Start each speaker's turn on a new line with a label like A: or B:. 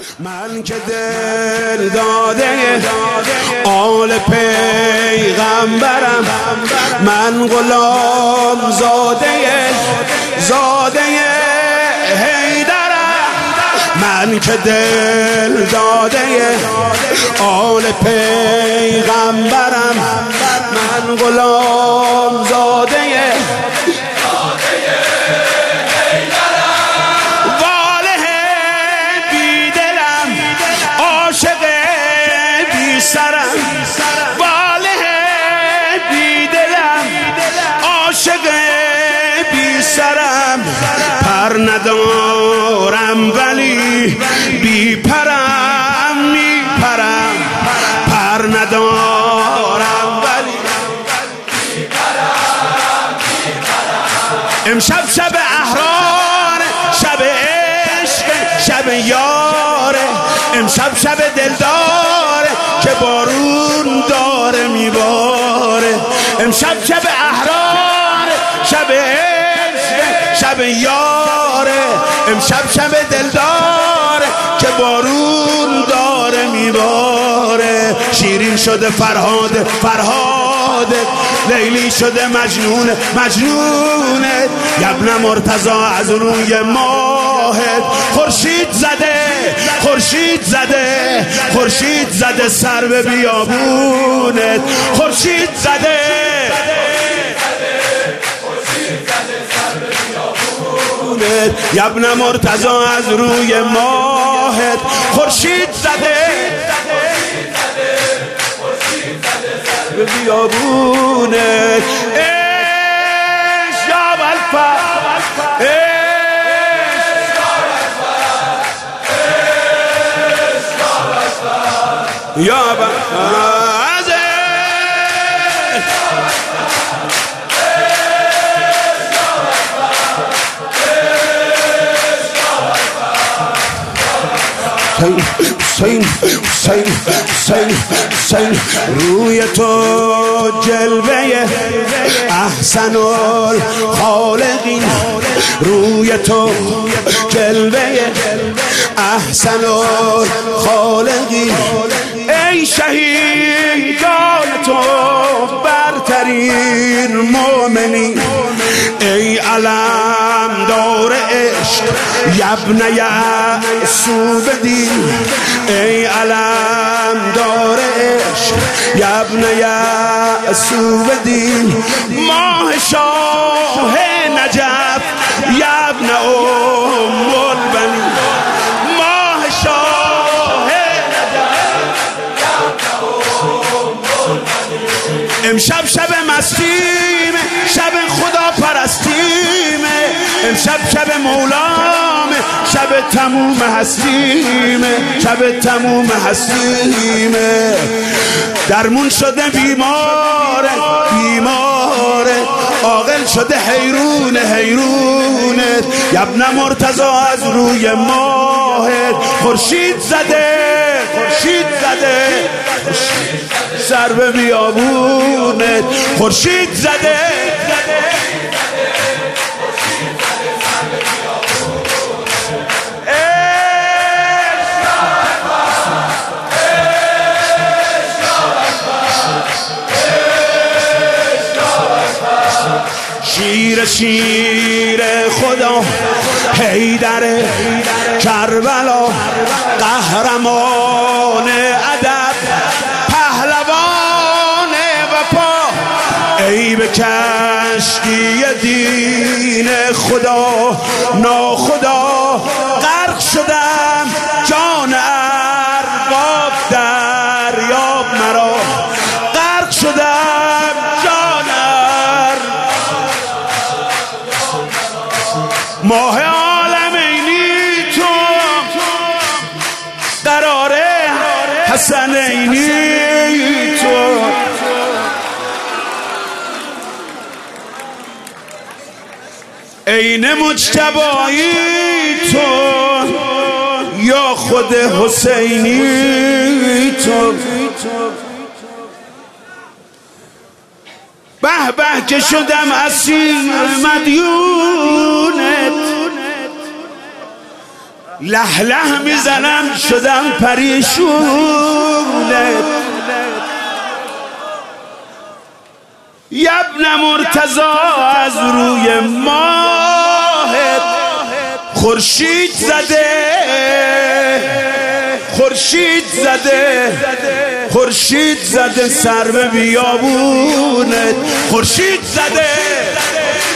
A: من که دل داده آل پیغمبرم، من غلام زاده حیدرم. من که دل داده آل پیغمبرم، من غلام زاده پر ندارم ولی بی پرم میپرم، پر ندارم ولی بی پرم میپرم. امشب شب احرار، شب عشق، شب یاره، امشب شب دلدار که بارون داره میباره. امشب شب احرار، شب شب یاره، امشب شب دلدار که بارون داره میباره. شیرین شده فرهاد، لیلی شده مجنونت. یبن مرتضا از روی ماهت خورشید زده سر به بیابونت. خورشید زده یبن مرتضا از روی ماهت خورشید زده به بیابونت. یا بلفا یا بلفا حسین روی تو جلوه احسن الخالقین، روی تو جلوه احسن الخالقین. ای شهیدان تو برترین مومنین، ای علم دار عشق یبن یعصوب دین، ای علم دار عشق یبن یعصوب دین. ماه شاه نجف یبن ام البنین، ماه شاه نجف یبن ام البنین. امشب شب مستیم، شب خدا پرستیم، امشب شب مولام، شب تموم هستیم، شب تموم هستیم. درمون شده بیماره عاقل شده حیرونت. یبن مرتضا از روی ماهت خورشید زده سر به بیابونت. خورشید زده شیر خدا حیدر کربلا، قهرمان ادب، پهلوان وفا. ای به کشتی دین خدا ناخدا غرق شدم، جان ارباب دریاب مرا غرق شدم، جان ماه عالمینی تو قراره حسنینی تو. عین مجتبایی تو یا خود حسینی تو. به به که شدم اسیر مدیونت، له له میزنم شدم پریشونه یبن مرتضا از روی ماهت خورشید زده خورشید زده خورشید زده سر به بیابونت خورشید زده